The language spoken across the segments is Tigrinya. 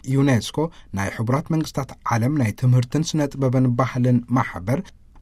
ዩኔስኮ ናይ ሕቡራት መንግስታት ዓለም ናይ ትምህርትን ስነ ጥበብን ባህልን ማሕበር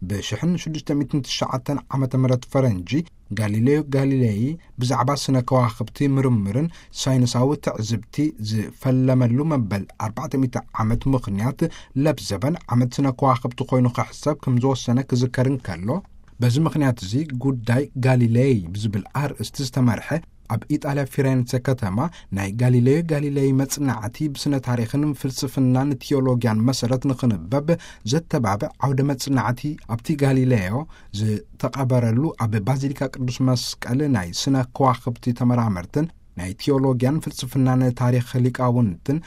ብ1609 ዓመተ ምህረት ፈረንጂ ጋሊሌዮ ጋሊሌይ ብዛዕባ ስነ ከዋኽብቲ ምርምርን ሳይንሳዊ ትዕዝብቲ ዝፈለመሉ መበል 400 ዓመት ምኽንያት ለብዘበን ዓመት ስነ ከዋኽብቲ ኮይኑ ክሕሰብ ከም ዝወሰነ ክዝከርን ከሎ በዚ ምኽንያት እዚ ጉዳይ ጋሊሌይ ብዝብል ኣርእስቲ ዝተመርሐ ኣብ ኢጣልያ ፊሬንሴ ከተማ ናይ ጋሊሌዮ ጋሊሌይ መጽናዕቲ ብስነ ታሪኽን ፍልስፍናን ቴዎሎጊያን መሰረት ንኽንበብ ዘተባብዕ ዓውደ መጽናዕቲ ኣብቲ ጋሊሌዮ ዝተቐበረሉ ኣብ ባዚሊካ ቅዱስ መስቀል ናይ ስነ ከዋኽብቲ ተመራመርትን ናይ ቴዎሎጊያን ፍልስፍናን ታሪኽ ሊቃውንትን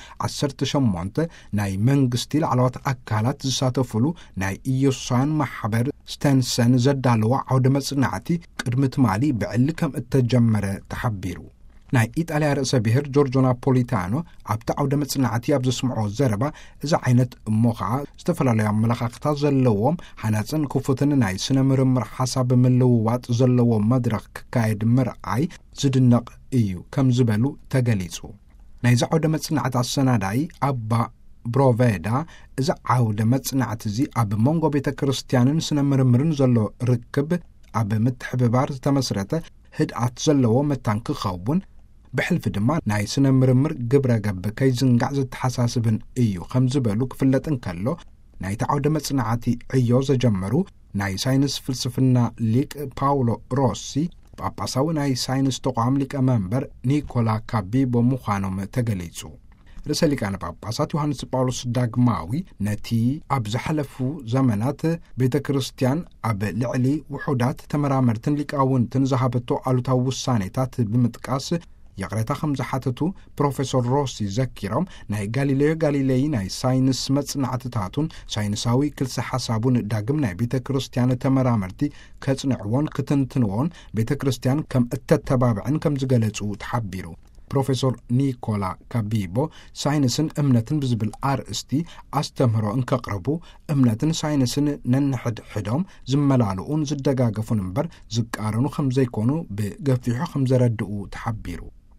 18 ናይ መንግስቲ ላዕለዋት ኣካላት ዝሳተፍሉ ናይ ኢየሱሳውያን ማሕበር ስተንሰን ዘዳለዋ ዓውደ መጽናዕቲ ቅድሚ ትማሊ ብዕሊ ከም እተጀመረ ተሓቢሩ ናይ ኢጣልያ ርእሰ ብሔር ጆርጆ ናፖሊታኖ ኣብቲ ዓውደ መጽናዕቲ ኣብ ዘስምዖ ዘረባ እዚ ዓይነት እሞ ከዓ ዝተፈላለዩ ኣመለኻኽታት ዘለዎም ሓናፅን ክፉትን ናይ ስነ ምርምር ሓሳብ ምልውዋጥ ዘለዎ መድረኽ ክካየድ ምርኣይ ዝድነቕ እዩ ከም ዝበሉ ተገሊጹ ናይዚ ዓውደ መጽናዕቲ ኣሰናዳይ ኣባ ብሮቬዳ እዚ ዓውደ መጽናዕቲ እዚ ኣብ መንጎ ቤተ ክርስቲያንን ስነ ምርምርን ዘሎ ርክብ ኣብ ምትሕብባር ዝተመስረተ ህድኣት ዘለዎ መታን ክኸውን ብሕልፊ ድማ ናይ ስነ ምርምር ግብረ ገብ ከይዝንጋዕ ዝተሓሳስብን እዩ ከም ዝበሉ ክፍለጥን ከሎ ናይቲ ዓውደ መጽናዕቲ ዕዮ ዘጀመሩ ናይ ሳይንስ ፍልስፍና ሊቅ ፓውሎ ሮሲ ጳጳሳዊ ናይ ሳይንስ ተቋም ሊቀ መንበር ኒኮላ ካቢቦ ምዃኖም ተገሊጹ ርእሰ ሊቃነ ጳጳሳት ዮሐንስ ጳውሎስ ዳግማዊ ነቲ ኣብ ዝሓለፉ ዘመናት ቤተ ክርስቲያን ኣብ ልዕሊ ውሑዳት ተመራመርትን ሊቃውንትን ዝሃበቶ ኣሉታዊ ውሳኔታት ብምጥቃስ የቕረታ ከም ዝሓተቱ ፕሮፌሰር ሮሲ ዘኪሮም ናይ ጋሊሌዮ ጋሊሌይ ናይ ሳይንስ መጽናዕትታቱን ሳይንሳዊ ክልሲ ሓሳቡን ዳግም ናይ ቤተ ክርስቲያን ተመራመርቲ ከጽንዕዎን ክትንትንዎን ቤተ ክርስቲያን ከም እተተባብዕን ከም ዝገለጹ ተሓቢሩ ፕሮፌሰር ኒኮላ ካቢቦ ሳይንስን እምነትን ብዝብል ኣርእስቲ ኣስተምህሮ እንከቕርቡ እምነትን ሳይንስን ነንሕድሕዶም ዝመላልኡን ዝደጋገፉን እምበር ዝቃረኑ ከም ዘይኮኑ ብገፊሑ ከም ዘረድኡ ተሓቢሩ